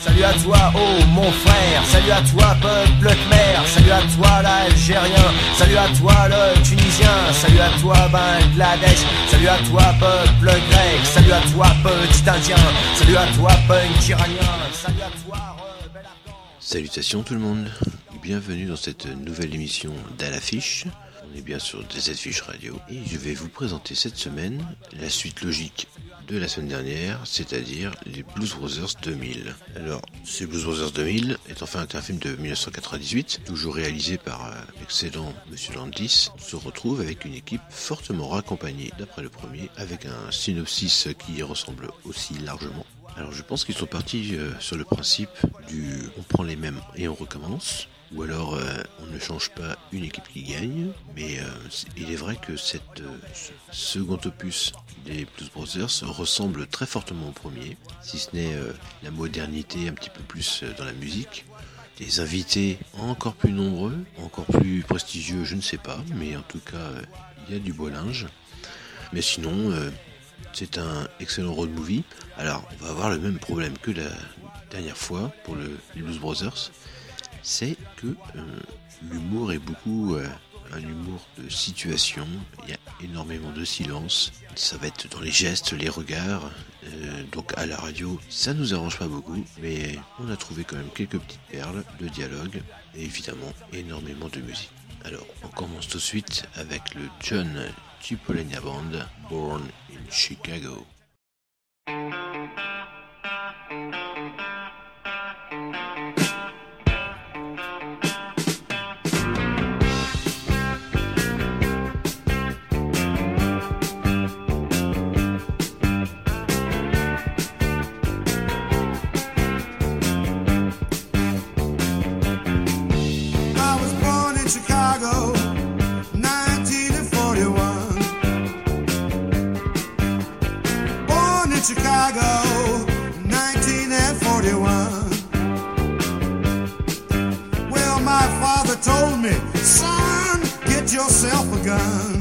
Salut à toi, oh mon frère, salut à toi peuple khmer, salut à toi l'Algérien, salut à toi le Tunisien, salut à toi Bangladesh, salut à toi peuple grec, salut à toi petit Indien, salut à toi punk iranien, salut à toi rebelle afghan. Salutations tout le monde, bienvenue dans cette nouvelle émission d'À l'affiche. On est bien sur DZ-Fiche Radio et je vais vous présenter cette semaine la suite logique de la semaine dernière, c'est-à-dire les Blues Brothers 2000. Alors, ces Blues Brothers 2000 est enfin un film de 1998, toujours réalisé par l'excellent Monsieur Landis. On se retrouve avec une équipe fortement raccompagnée d'après le premier, avec un synopsis qui y ressemble aussi largement. Alors je pense qu'ils sont partis sur le principe du on prend les mêmes et on recommence. Ou alors on ne change pas une équipe qui gagne, mais il est vrai que ce second opus des Blues Brothers ressemble très fortement au premier, si ce n'est la modernité un petit peu plus dans la musique, des invités encore plus nombreux, encore plus prestigieux, je ne sais pas, mais en tout cas il y a du beau linge. Mais sinon c'est un excellent road movie. Alors on va avoir le même problème que la dernière fois pour les Blues Brothers. C'est que l'humour est beaucoup un humour de situation, il y a énormément de silence, ça va être dans les gestes, les regards, donc à la radio ça nous arrange pas beaucoup, mais on a trouvé quand même quelques petites perles de dialogue et évidemment énormément de musique. Alors on commence tout de suite avec le John Cipollina Band, Born in Chicago. Chicago, 1941. Well, my father told me, son, get yourself a gun.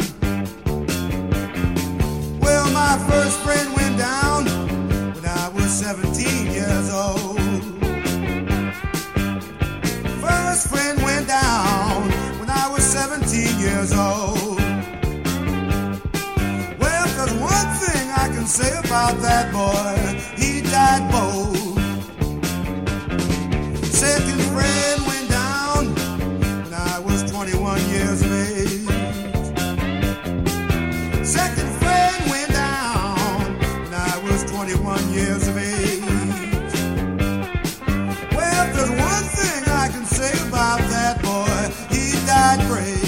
Well, my first friend went down when I was 17 years old. First friend went down when I was 17 years old. One thing I can say about that boy, he died bold. Second friend went down when I was 21 years of age. Second friend went down when I was 21 years of age. Well, there's one thing I can say about that boy, he died brave.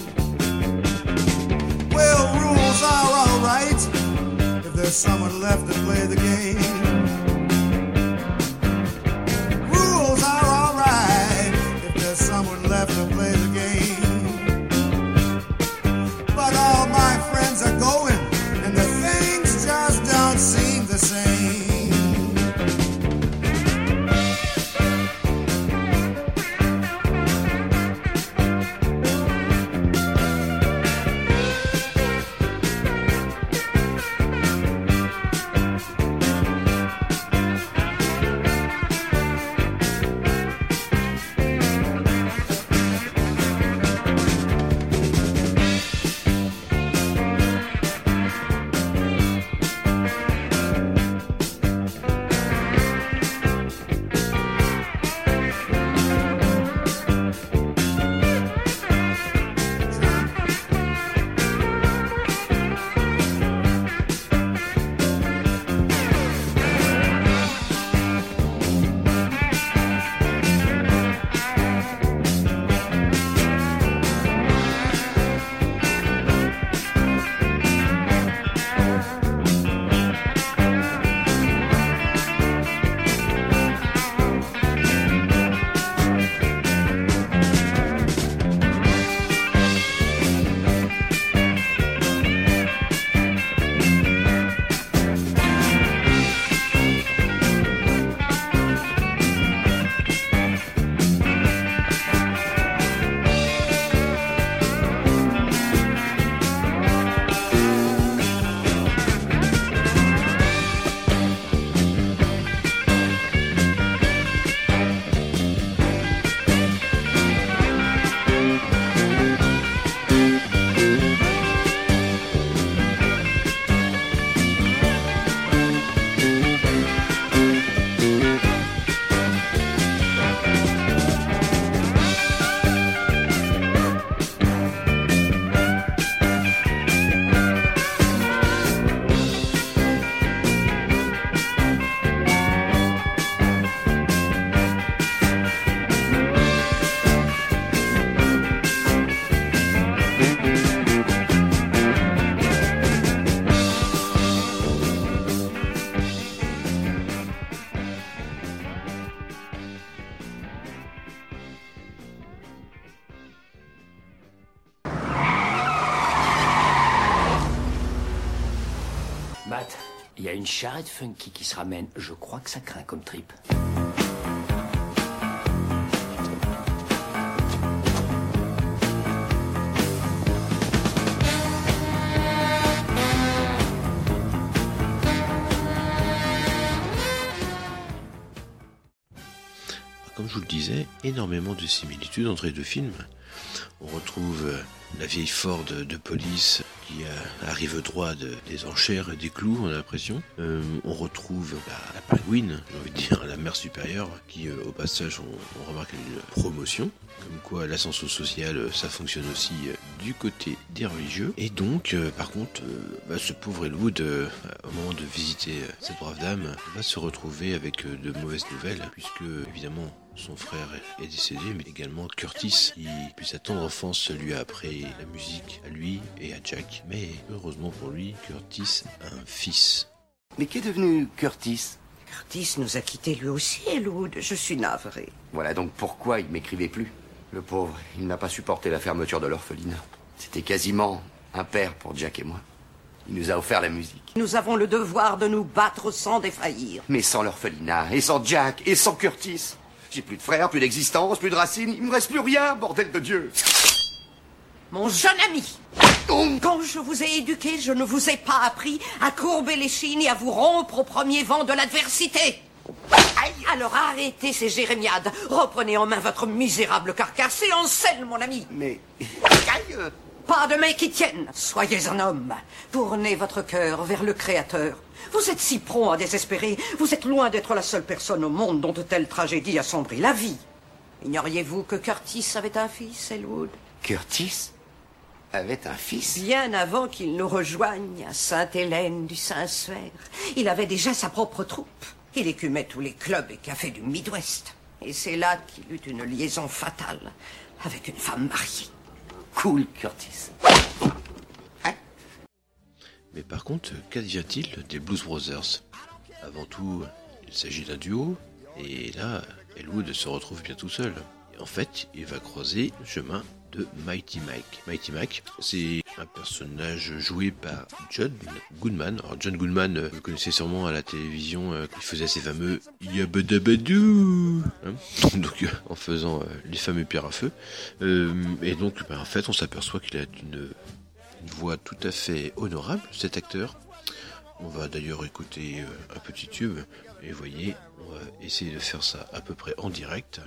Well, rules are all right if there's someone left to play the game. Rules are all right if there's someone left to play the game. But all my friends are going and the things just don't seem the same. une charrette funky qui se ramène. Je crois que ça craint comme trip. Comme je vous le disais, énormément de similitudes entre les deux films. On retrouve la vieille Ford de police qui arrive droit des enchères et des clous, on a l'impression. On retrouve la Penguin, j'ai envie de dire, la mère supérieure, qui au passage on remarque une promotion. Comme quoi l'ascension sociale, ça fonctionne aussi du côté des religieux. Et donc, par contre, ce pauvre Elwood, au moment de visiter cette brave dame, va se retrouver avec de mauvaises nouvelles, puisque évidemment son frère est décédé, mais également Curtis, qui depuis sa tendre enfance lui a appris la musique à lui et à Jack. Mais heureusement pour lui, Curtis a un fils. Mais qu'est devenu Curtis? Curtis nous a quittés lui aussi, Elwood. Je suis navré. Voilà donc pourquoi il m'écrivait plus. Le pauvre, il n'a pas supporté la fermeture de l'orphelinat. C'était quasiment un père pour Jack et moi. Il nous a offert la musique. Nous avons le devoir de nous battre sans défaillir. Mais sans l'orphelinat, et sans Jack, et sans Curtis, j'ai plus de frères, plus d'existence, plus de racines, il me reste plus rien, bordel de Dieu. Mon jeune ami, quand je vous ai éduqué, je ne vous ai pas appris à courber l'échine et à vous rompre au premier vent de l'adversité. Alors arrêtez ces jérémiades, reprenez en main votre misérable carcasse et en selle, mon ami. Mais... Pas de main qui tienne, soyez un homme. Tournez votre cœur vers le Créateur. Vous êtes si prompt à désespérer, vous êtes loin d'être la seule personne au monde dont de telles tragédies assombrit la vie. Ignoriez-vous que Curtis avait un fils, Elwood? Curtis avait un fils? Bien avant qu'il nous rejoigne à Sainte-Hélène du Saint-Suaire, il avait déjà sa propre troupe. Il écumait tous les clubs et cafés du Midwest. Et c'est là qu'il eut une liaison fatale avec une femme mariée. Cool, Curtis. Mais par contre, qu'advient-il des Blues Brothers? Avant tout, il s'agit d'un duo, et là, Elwood se retrouve bien tout seul. Et en fait, il va croiser le chemin de Mighty Mike. Mighty Mike, c'est un personnage joué par John Goodman. Alors John Goodman, vous connaissez sûrement à la télévision, il faisait ces fameux Yabadabadou, donc en faisant les fameux pierres à feu. Et donc, en fait, on s'aperçoit qu'il a une voix tout à fait honorable, cet acteur. On va d'ailleurs écouter un petit tube, et vous voyez, on va essayer de faire ça à peu près en direct.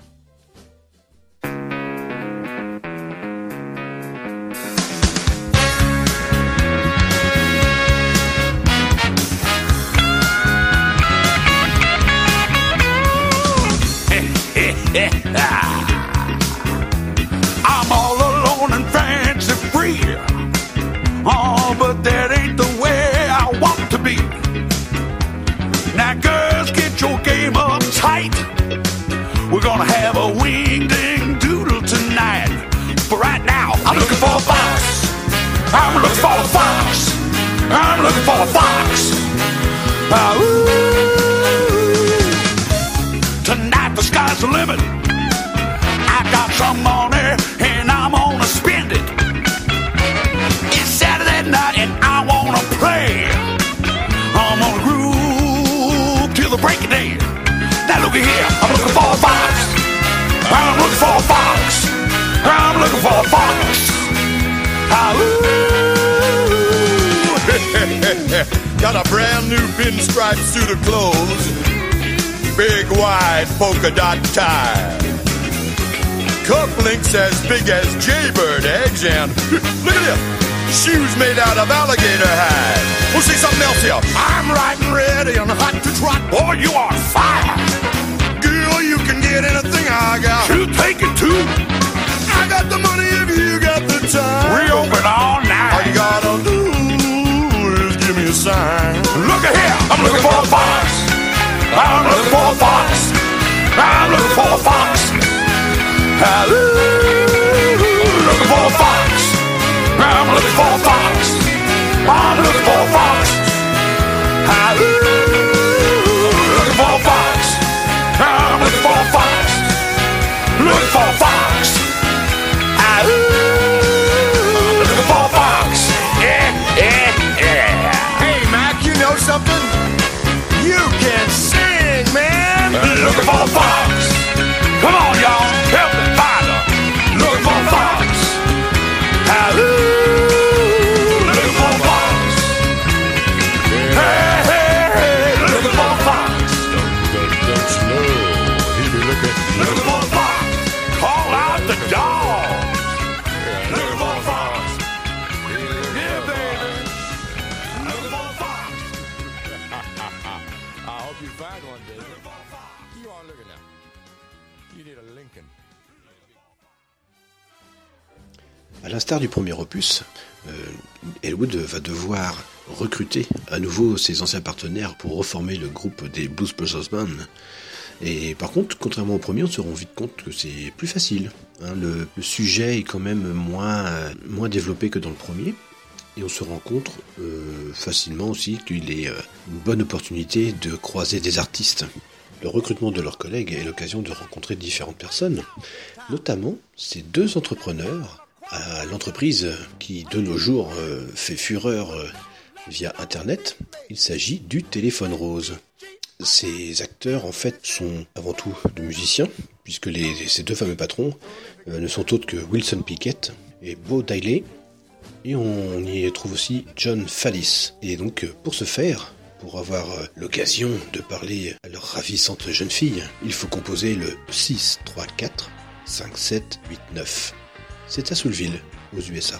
I'm all alone and fancy free. Oh, but that ain't the way I want to be. Now, girls, get your game up tight. We're gonna have a wing-ding-doodle tonight. But right now, I'm looking for a fox. I'm looking for a fox. I'm looking for a fox. Tonight the sky's the limit. I got some money and I'm gonna spend it. It's Saturday night and I wanna play. I'm gonna groove till the break of day. Now look here, I'm looking for a fox. I'm looking for a fox. I'm looking for a fox. Got a brand new pinstripe suit of clothes, big wide polka dot tie, cufflinks as big as jaybird eggs, and look at this, shoes made out of alligator hide. We'll see something else here. I'm riding ready and hot to trot. Boy, you are fire. Girl, you can get anything I got. You take it too. I got the money if you got the time. We open all night. All you gotta do is give me a sign. Look at here, I'm looking for a fox. I'm looking for a fox. I'm looking for a fox. Looking for a fox. I'm looking for a fox. I'm looking for a fox. Looking for a fox. I'm looking for a fox. Looking for a fox. Looking for a fox. Yeah, yeah, yeah. Hey, Mac, you know something? hope you find one, baby. You are looking now. You need a Lincoln. À l'instar du premier opus, Elwood va devoir recruter à nouveau ses anciens partenaires pour reformer le groupe des Blues Brothers Band. Et par contre, contrairement au premier, on se rend vite compte que c'est plus facile. Le sujet est quand même moins développé que dans le premier. Et on se rend compte facilement aussi qu'il est une bonne opportunité de croiser des artistes. Le recrutement de leurs collègues est l'occasion de rencontrer différentes personnes, notamment ces deux entrepreneurs à l'entreprise qui de nos jours fait fureur via Internet. Il s'agit du Téléphone Rose. Ces acteurs en fait sont avant tout de musiciens, puisque ces deux fameux patrons ne sont autres que Wilson Pickett et Bo Diddley, et on y trouve aussi John Fallis. Et donc pour ce faire, pour avoir l'occasion de parler à leur ravissante jeune fille, il faut composer le 6-3-4-5-7-8-9. C'est à Souleville, aux USA.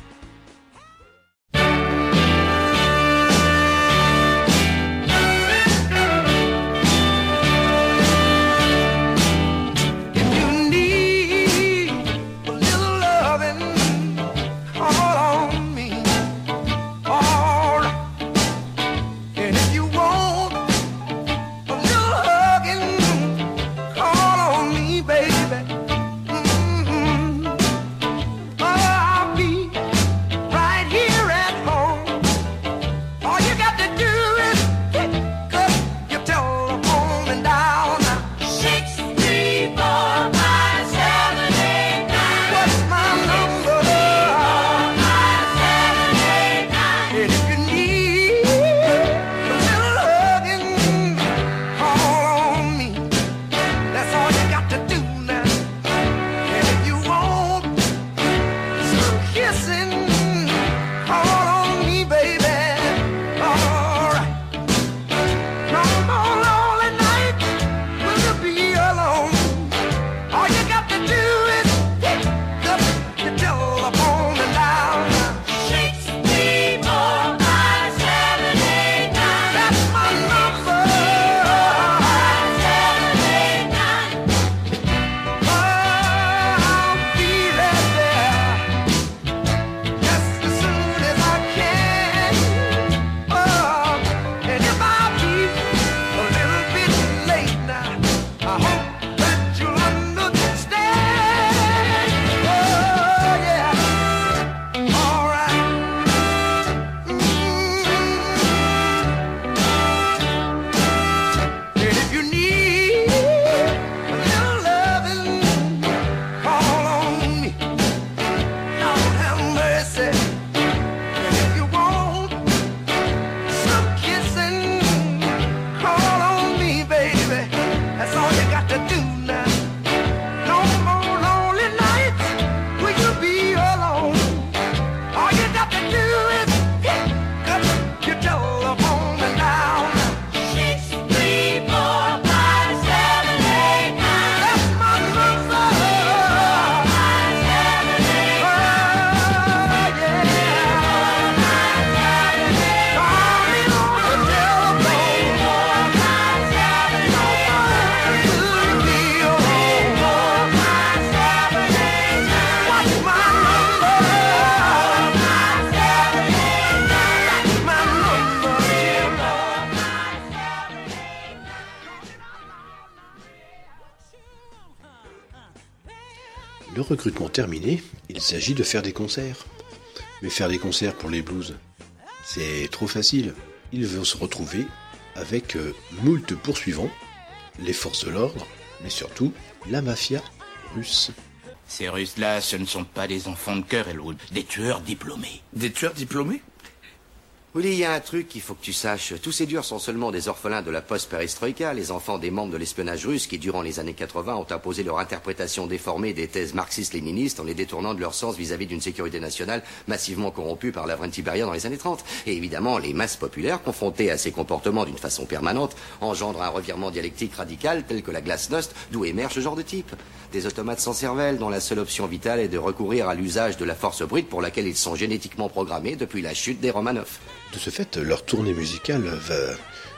Le recrutement terminé, il s'agit de faire des concerts. Mais faire des concerts pour les blues, c'est trop facile. Ils vont se retrouver avec moult poursuivants, les forces de l'ordre, mais surtout la mafia russe. Ces Russes-là, ce ne sont pas des enfants de cœur, Elwood, des tueurs diplômés. Des tueurs diplômés? Willy, il y a un truc qu'il faut que tu saches. Tous ces durs sont seulement des orphelins de la post-perestroïka, les enfants des membres de l'espionnage russe qui, durant les années 80, ont imposé leur interprétation déformée des thèses marxistes-léninistes en les détournant de leur sens vis-à-vis d'une sécurité nationale massivement corrompue par Lavrenti Beria dans les années 30. Et évidemment, les masses populaires, confrontées à ces comportements d'une façon permanente, engendrent un revirement dialectique radical tel que la glasnost, d'où émerge ce genre de type. Des automates sans cervelle dont la seule option vitale est de recourir à l'usage de la force brute pour laquelle ils sont génétiquement programmés depuis la chute des Romanov. De ce fait, leur tournée musicale va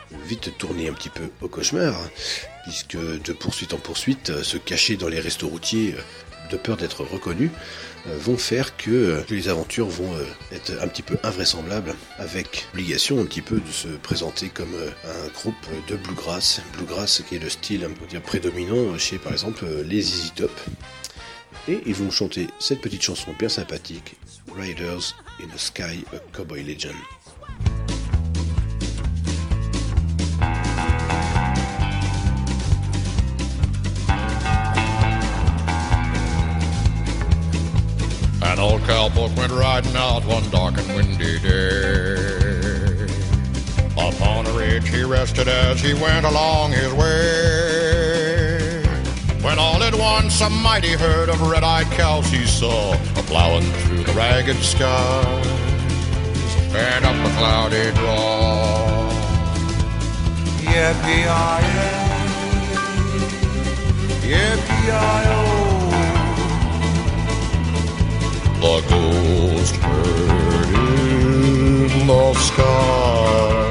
vite tourner un petit peu au cauchemar, puisque de poursuite en poursuite, se cacher dans les restos routiers de peur d'être reconnus, vont faire que les aventures vont être un petit peu invraisemblables, avec l'obligation un petit peu de se présenter comme un groupe de bluegrass qui est le style, on peut dire, prédominant chez par exemple les ZZ Top. Et ils vont chanter cette petite chanson bien sympathique, Riders in the Sky, a Cowboy Legend. An old cowboy went riding out one dark and windy day. Upon a ridge he rested as he went along his way. When all at once a mighty herd of red-eyed cows he saw, a-plowing through the ragged skies and up a cloudy draw. Yippee-yi-yi, yippee-yi-yo. The ghost herd in the sky.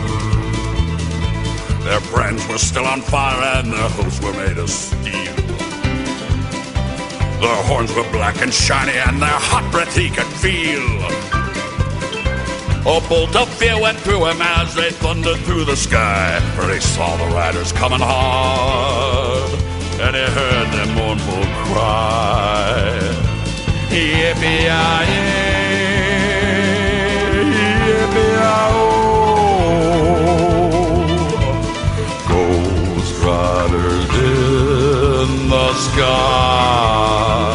Their brands were still on fire and their hooves were made of steel. Their horns were black and shiny and their hot breath he could feel. A bolt of fear went through him as they thundered through the sky, for he saw the riders coming hard and he heard their mournful cry. Yippee-yi-yi, yippee-yi-oh, ghost riders in the sky.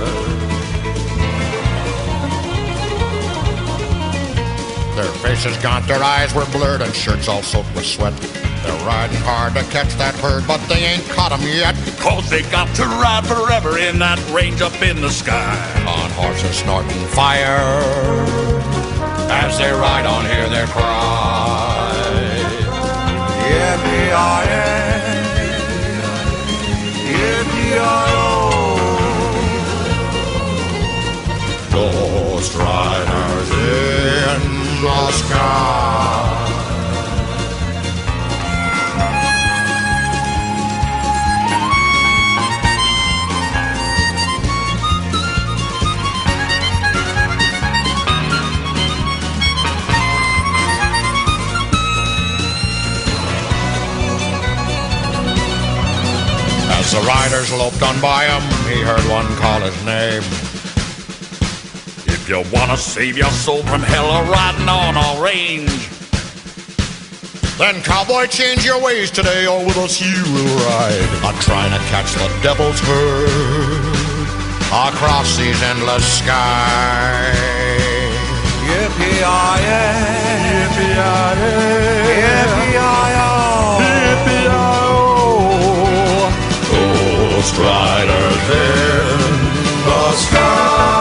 Their faces gaunt, their eyes were blurred, and shirts all soaked with sweat. They're riding hard to catch that herd, but they ain't caught 'em yet. 'Cause they got to ride forever in that range up in the sky. On horses snorting fire, as they ride on, hear their cry. Yippee-yi-yi, yippee-yi-oh, Ghost riders in the sky. As the riders loped on by him, he heard one call his name. if you wanna save your soul from hell or riding on a range, then cowboy, change your ways today, or with us you will ride. I'm trying to catch the devil's herd across these endless skies. Yippee-yi-yi, Yippee-yi-yi, yippee-yi-yo, yippee-yi-oh, Ghost riders in the sky.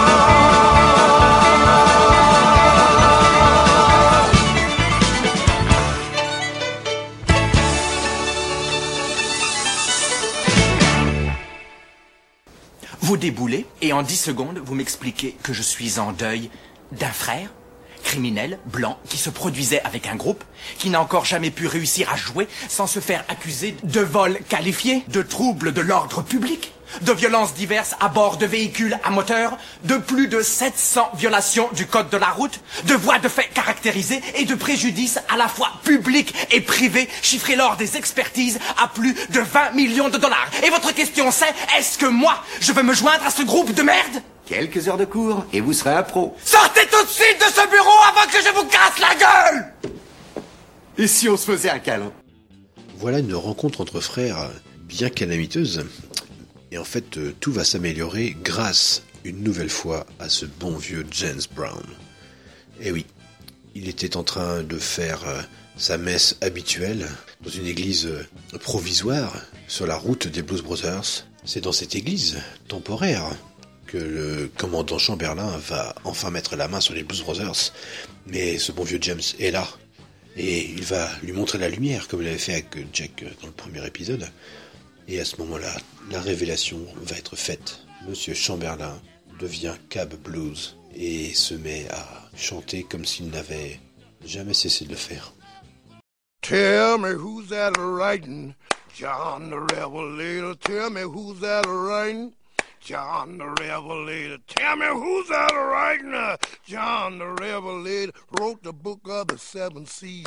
Vous déboulez et en 10 secondes, vous m'expliquez que je suis en deuil d'un frère, criminel, blanc, qui se produisait avec un groupe, qui n'a encore jamais pu réussir à jouer sans se faire accuser de vol qualifié, de troubles de l'ordre public, de violences diverses à bord de véhicules à moteur, de plus de 700 violations du code de la route, de voies de fait caractérisées et de préjudices à la fois publics et privés, chiffrés lors des expertises à plus de 20 millions de dollars. Et votre question c'est, est-ce que moi, je veux me joindre à ce groupe de merde ? Quelques heures de cours et vous serez un pro. Sortez tout de suite de ce bureau avant que je vous casse la gueule! Et si on se faisait un câlin? Voilà une rencontre entre frères bien calamiteuse. Et en fait, tout va s'améliorer grâce, une nouvelle fois, à ce bon vieux James Brown. Et oui, il était en train de faire sa messe habituelle dans une église provisoire sur la route des Blues Brothers. C'est dans cette église temporaire que le commandant Chamberlain va enfin mettre la main sur les Blues Brothers. Mais ce bon vieux James est là. Et il va lui montrer la lumière, comme il avait fait avec Jack dans le premier épisode. Et à ce moment-là, la révélation va être faite. Monsieur Chamberlain devient Cab Blues et se met à chanter comme s'il n'avait jamais cessé de le faire. Tell me who's that writing? John the Revelator. Tell me who's that writing? John the Revelator. Tell me who's that writing? John the Revelator wrote the book of the seven seas.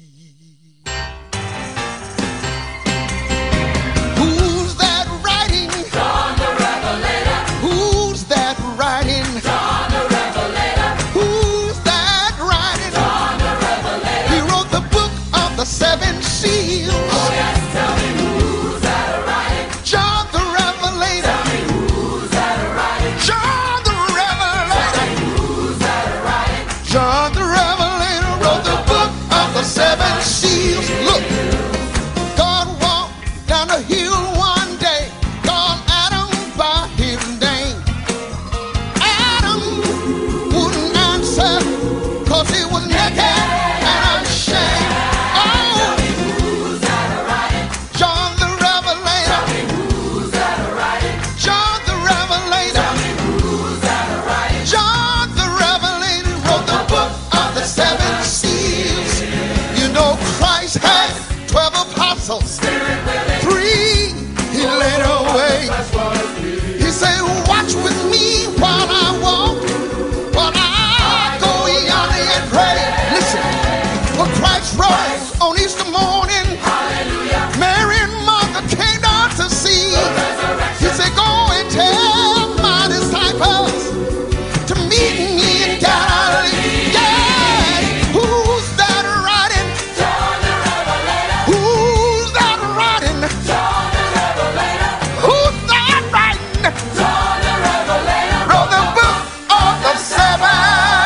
Who's that writing? John the Revelator. Who's that writing? John the Revelator. Who's that writing? John the Revelator. He wrote the book of the seven seals. Oh yes, tell me who's that writing? John the Revelator. Tell me who's that writing? John the Revelator. Tell me who's that writing? John the Revelator wrote the book of the seven seals. Look, God walked down the hill one day, called Adam by his name. Adam wouldn't answer, cause he was naked and ashamed. Oh, Who's that writing? John the Revelator. Tell me who's that writing? John the Revelator. Tell me who's that writing? John the Revelator wrote the book of the seven seals. You know Christ had 12 apostles. 3 he laid away. He said, watch with me while I walk, while I go yonder and pray. Listen, when Christ rose on Easter morning, Mary and Martha came down to see. He said, go and tell my disciples to meet me in Galilee. Yeah, who's that writing? John the Revelator. Who's that writing? John the Revelator. Who's that writing? John the Revelator. Wrote the book of the seven.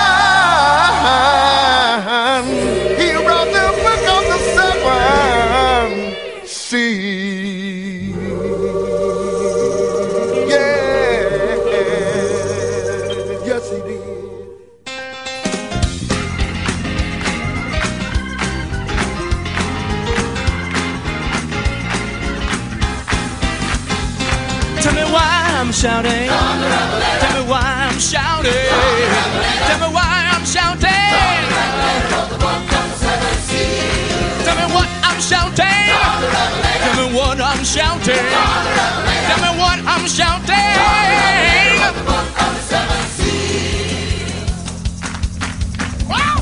He wrote the book of the seven seals. Yeah, yes he did. Tell me why I'm shouting. Tell me why I'm shouting. Tell me why I'm shouting. Tell me what I'm shouting. Tell me what I'm shouting. Tell me what I'm shouting. Wow!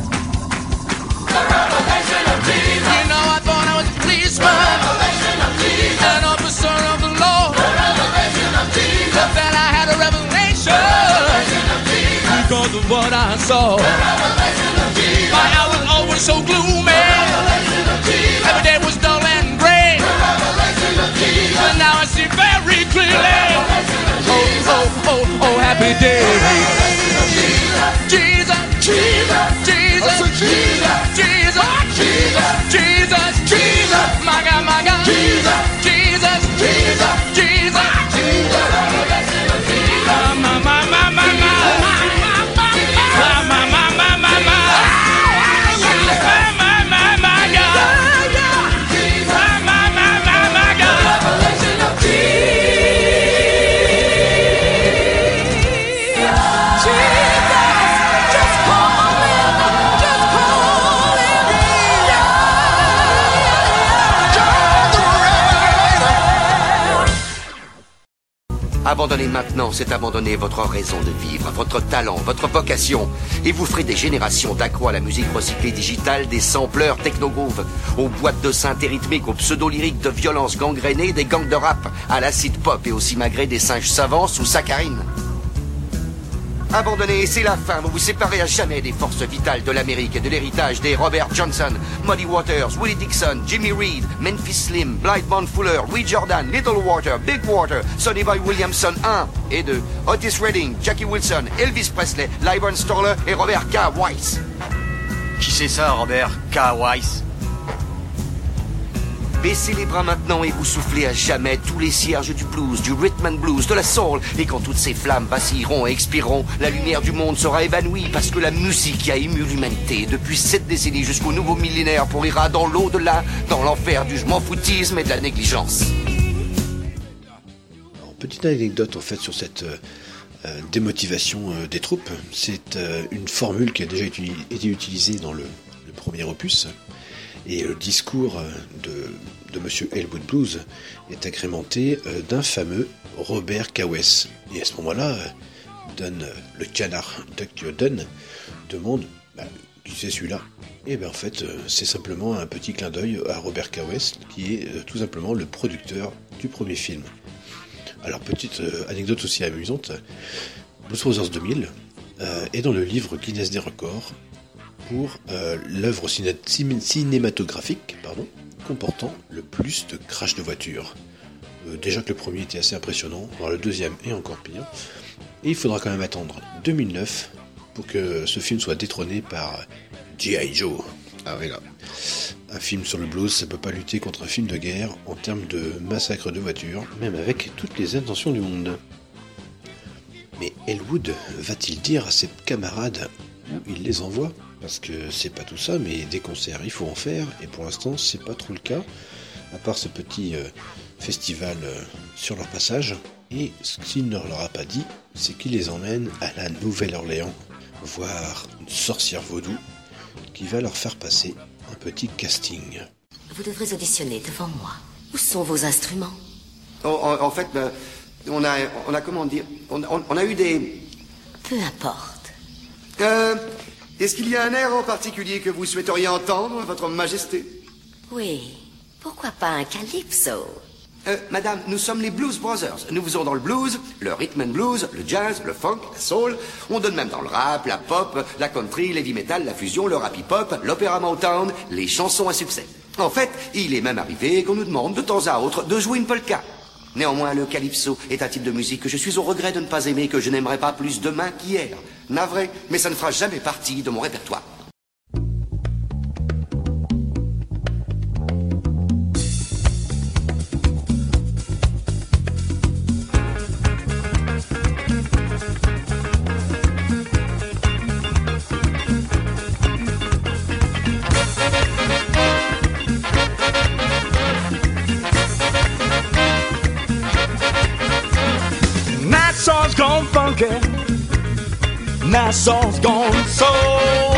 You know, I thought I was a policeman, an officer of the law. But then I had a revelation because of what I saw. My eye was always so gloomy. Every day was dull and gray. But now I see very clearly. Oh, oh, oh, oh, happy day. Jesus, Jesus, Jesus, Jesus, Jesus, Jesus, Jesus, my God, my God. Jesus, Jesus, Jesus, Jesus, Jesus. My, my, my, my, my. My, my, my, my, my, my. My, my, my, God. My, my, my, my, my God. Abandonnez maintenant, c'est abandonner votre raison de vivre, votre talent, votre vocation. Et vous ferez des générations d'accros à la musique recyclée digitale, des sampleurs techno-groove, aux boîtes de synthé rythmiques, aux pseudo-lyriques de violence gangrénée, des gangs de rap, à l'acide pop et aussi magré des singes savants sous saccharine. Abandonnez, c'est la fin. Vous vous séparez à jamais des forces vitales de l'Amérique et de l'héritage des Robert Johnson, Muddy Waters, Willie Dixon, Jimmy Reed, Memphis Slim, Blythe Fuller, Louis Jordan, Little Water, Big Water, Sonny Boy Williamson 1 et 2, Otis Redding, Jackie Wilson, Elvis Presley, Lyman Storler et Robert K. Weiss. Qui c'est ça, Robert K. Weiss? Baissez les bras maintenant et vous soufflez à jamais tous les cierges du blues, du rhythm and blues, de la soul. Et quand toutes ces flammes vacilleront et expireront, la lumière du monde sera évanouie parce que la musique qui a ému l'humanité depuis 7 décennies jusqu'au nouveau millénaire pourrira dans l'au-delà, dans l'enfer du je m'en foutisme et de la négligence. Alors, petite anecdote en fait sur cette démotivation des troupes. C'est une formule qui a déjà été utilisée dans le premier opus. Et le discours de Monsieur Elwood Blues est agrémenté d'un fameux Robert Kawes. Et à ce moment-là, le canard Duck Dunn demande qui c'est celui-là. Et bien en fait, c'est simplement un petit clin d'œil à Robert Kawes, qui est tout simplement le producteur du premier film. Alors, petite anecdote aussi amusante, Blues Brothers 2000 est dans le livre Guinness des records pour l'œuvre cinématographique comportant le plus de crash de voiture. Déjà que le premier était assez impressionnant, alors le deuxième est encore pire. Et il faudra quand même attendre 2009 pour que ce film soit détrôné par G.I. Joe. Ah oui, là. Un film sur le blues, ça peut pas lutter contre un film de guerre en termes de massacre de voitures, même avec toutes les intentions du monde. Mais Elwood va-t-il dire à ses camarades où il les envoie? Parce que c'est pas tout ça, mais des concerts il faut en faire, et pour l'instant c'est pas trop le cas, à part ce petit festival sur leur passage. Et ce qu'il ne leur a pas dit, c'est qu'il les emmène à la Nouvelle-Orléans, voir une sorcière vaudou qui va leur faire passer un petit casting. Vous devrez auditionner devant moi. Où sont vos instruments? En fait, on a comment dire, on a eu des... Peu importe. Est-ce qu'il y a un air en particulier que vous souhaiteriez entendre, Votre Majesté? Oui, pourquoi pas un calypso? Madame, nous sommes les Blues Brothers. Nous faisons dans le blues, le rhythm and blues, le jazz, le funk, la soul. On donne même dans le rap, la pop, la country, l'heavy metal, la fusion, le rap hip-hop, l'opéra Motown, les chansons à succès. En fait, il est même arrivé qu'on nous demande de temps à autre de jouer une polka. Néanmoins, le calypso est un type de musique que je suis au regret de ne pas aimer, que je n'aimerais pas plus demain qu'hier. Navré, mais ça ne fera jamais partie de mon répertoire. Nassau's gone funky, Nassau's gone soul.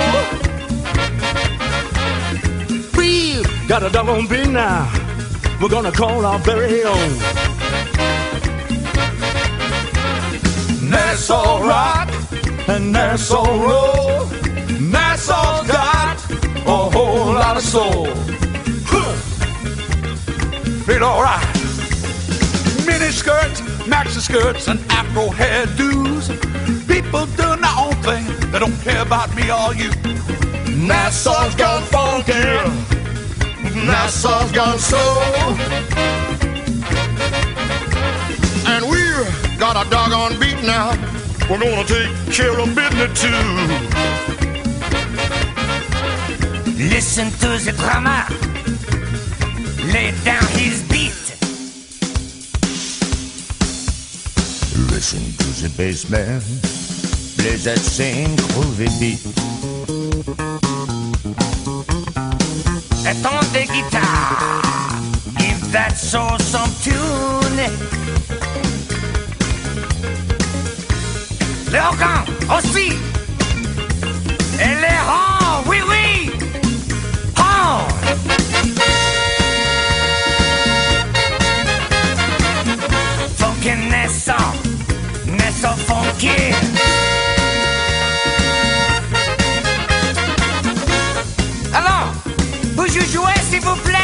We've got a double beat now, we're gonna call our very own. Nassau rock and Nassau roll, Nassau's got a whole lot of soul. Feel alright. Mini skirts, maxi skirts, and afro hairdos. People doing their own thing, they don't care about me or you. Nassau's gone funky, Nassau's gone soul. And we've got a doggone beat now. We're gonna take care of business too. Listen to the drummer, lay down his beat. Listen to the bassman, play that same groovy beat. And on the guitar, give that soul some tune. L'organ aussi, et les rangs, oui oui, rangs. Funky Nassau, Nassau funky. Alors, vous jouez s'il vous plaît.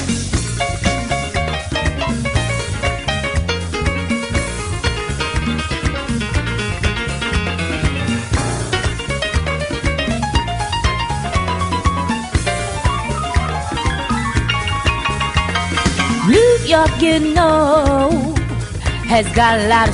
New York, you know, has got a lot of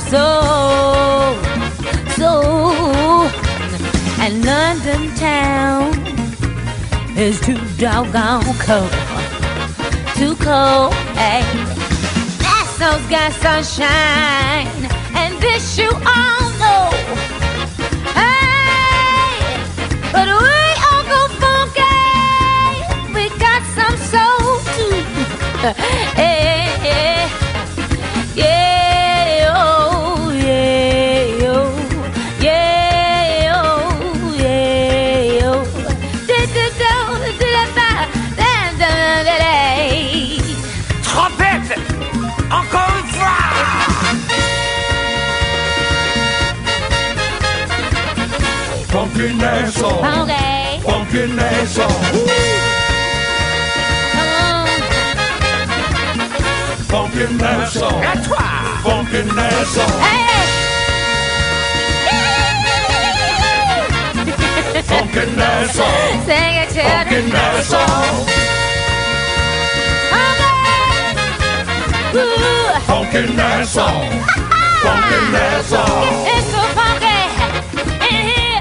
soul. And London town is too doggone cold, too cold. Hey, Nassau's got sunshine, and this you all know. Hey, but we all go funky. We got some soul too. Hey, yeah, yeah, oh, yeah, oh, yeah, oh, yeah, oh. Funky Nassau. Funky. Funky Nassau. Funky Nassau. À toi. Funky Nassau. Funky Nassau. Sing it, children. Funky Nassau. Funky Nassau. Funky Nassau. It's so funky in here.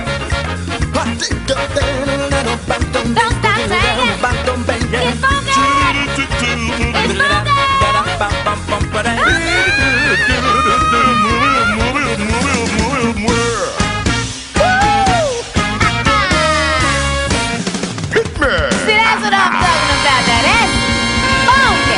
Don't stop singing. It's funky. It's funky. See, that's what I'm talking about. That's funky.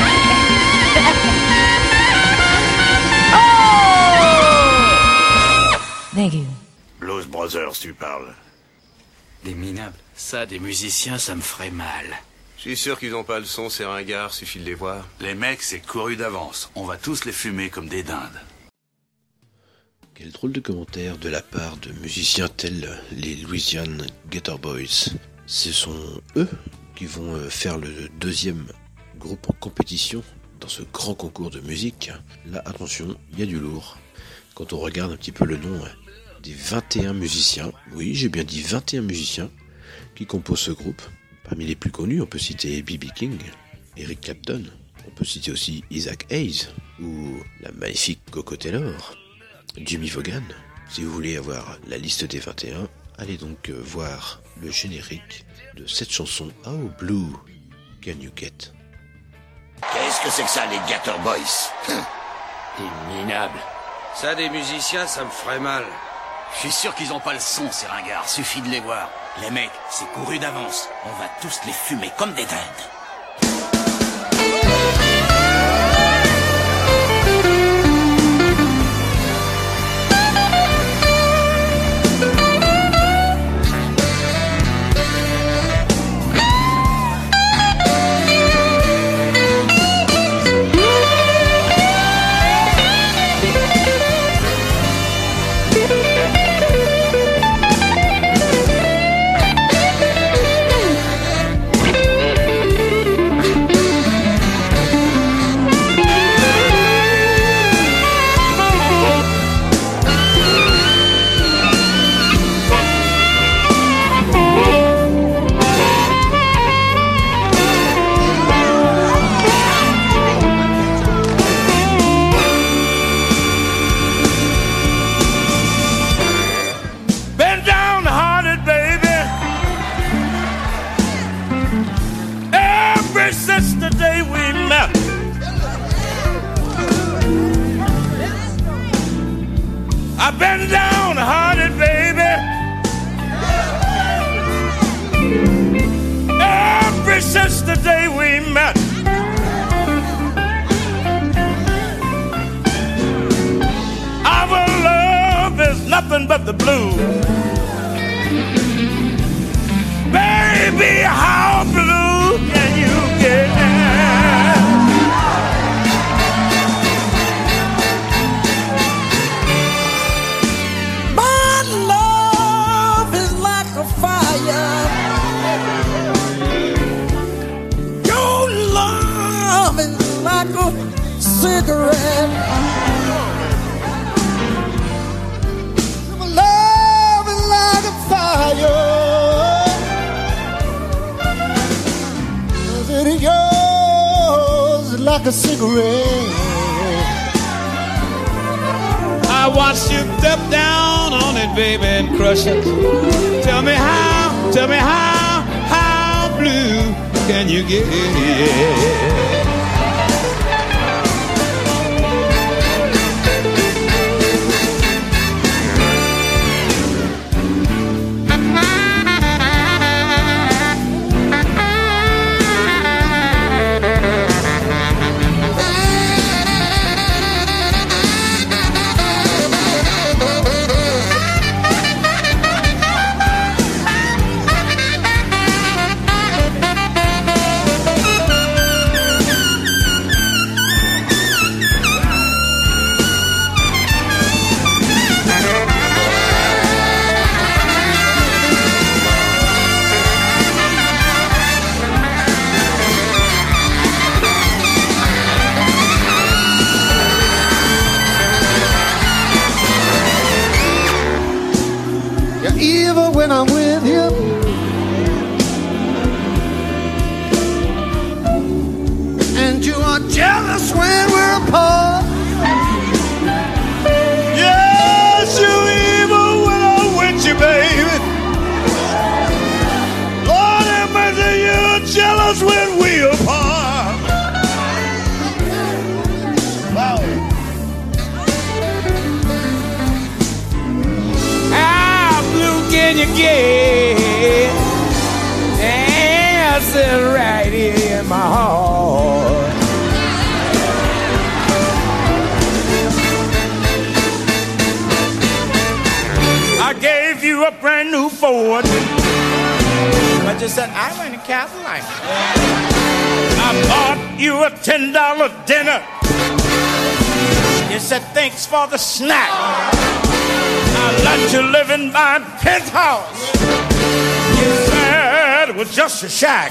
Oh! Thank you. Blues Brothers, tu parles. Des minables. Ça, des musiciens, ça me ferait mal. Je suis sûr qu'ils n'ont pas le son, ces ringards, suffit de les voir. Les mecs, c'est couru d'avance. On va tous les fumer comme des dindes. Quel drôle de commentaire de la part de musiciens tels les Louisiana Guitar Boys. Ce sont eux qui vont faire le deuxième groupe en compétition dans ce grand concours de musique. Là, attention, il y a du lourd. Quand on regarde un petit peu le nom des 21 musiciens, oui, j'ai bien dit 21 musiciens qui composent ce groupe. Parmi les plus connus, on peut citer B.B. King, Eric Clapton, on peut citer aussi Isaac Hayes ou la magnifique Coco Taylor, Jimmy Vaughan. Si vous voulez avoir la liste des 21, allez donc voir le générique de cette chanson How Blue Can You Get. Qu'est-ce que c'est que ça, les Gator Boys? Des minables. Ça, des musiciens, ça me ferait mal. Je suis sûr qu'ils ont pas le son, ces ringards. Suffit de les voir. Les mecs, c'est couru d'avance. On va tous les fumer comme des dindes. I've been downhearted, baby, ever since the day we met. Our love is nothing but the blues. Baby, how blue can you get? Cigarette. My love is like a fire. It yours like a cigarette. I watched you step down on it, baby, and crush it. Tell me how blue can you get? and you are jealous when we're apart. Yes, you evil when I'm with you, baby. Lord have mercy, you're jealous when we're apart. Wow. How blue can you get? Answer right here in my heart. I gave you a brand new Ford, but you said I want a Cadillac. I bought you a $10 dinner. You said thanks for the snack. I let you live in my penthouse. You said it was just a shack.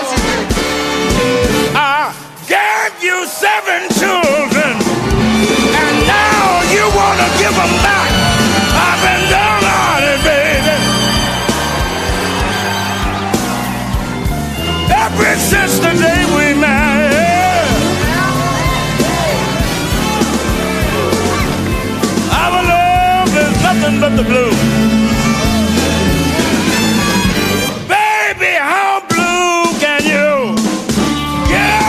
I gave you 7 children, and now you want to give them back. I've been down on it, baby. Ever since the day we met, our love is nothing but the blue. Baby, how blue can you get?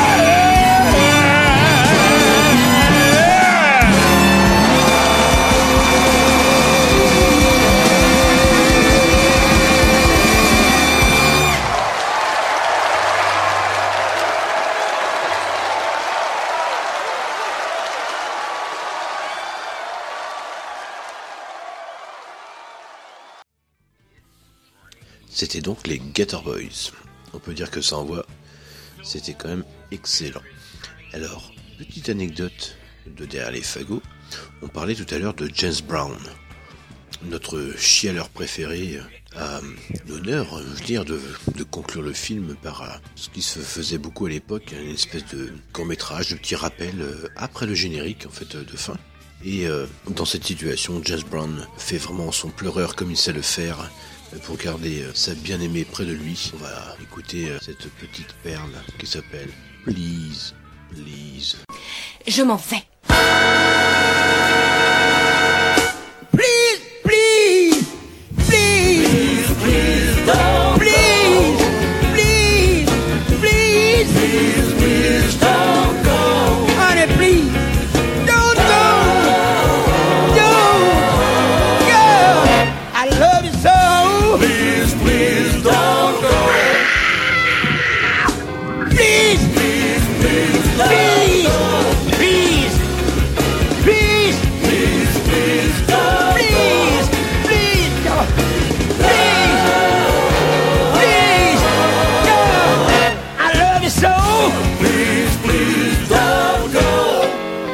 C'était donc les Getter Boys. On peut dire que ça envoie. C'était quand même excellent. Alors, petite anecdote de derrière les fagots. On parlait tout à l'heure de James Brown. Notre chialeur préféré a l'honneur, je veux dire, de conclure le film par ce qui se faisait beaucoup à l'époque, une espèce de court-métrage, de petit rappel après le générique en fait de fin. Et dans cette situation, James Brown fait vraiment son pleureur comme il sait le faire pour garder sa bien-aimée près de lui. On va écouter cette petite perle qui s'appelle Please, Please. Je m'en vais. Please, please, please, please, don't please, please, please, please, please, don't go, honey, please, don't go, don't go. I love you so. Please, please, don't go. Please, please, please, please, please, please, please, please, don't. Please, please, don't. Please, please, don't. I love you so. Please, please, don't go.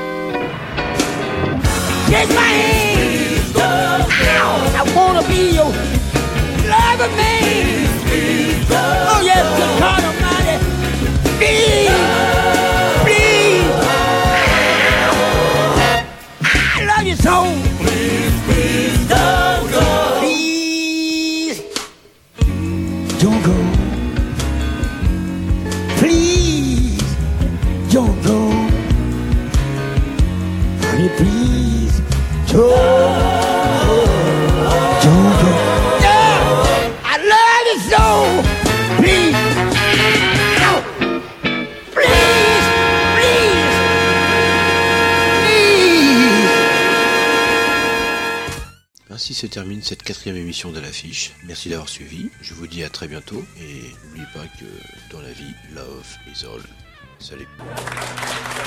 Take my hand. I wanna be your lover, man. Oh yes, good God Almighty. Please, please. I love you so. Please, please, don't go. Please, don't go. Please, don't go. Honey, please, don't go. Yeah, I love you so. Please, no. Please, please, please. Ainsi se termine cette 4e émission de l'affiche. Merci d'avoir suivi. Je vous dis à très bientôt. Et n'oubliez pas que dans la vie, love is all. Salut.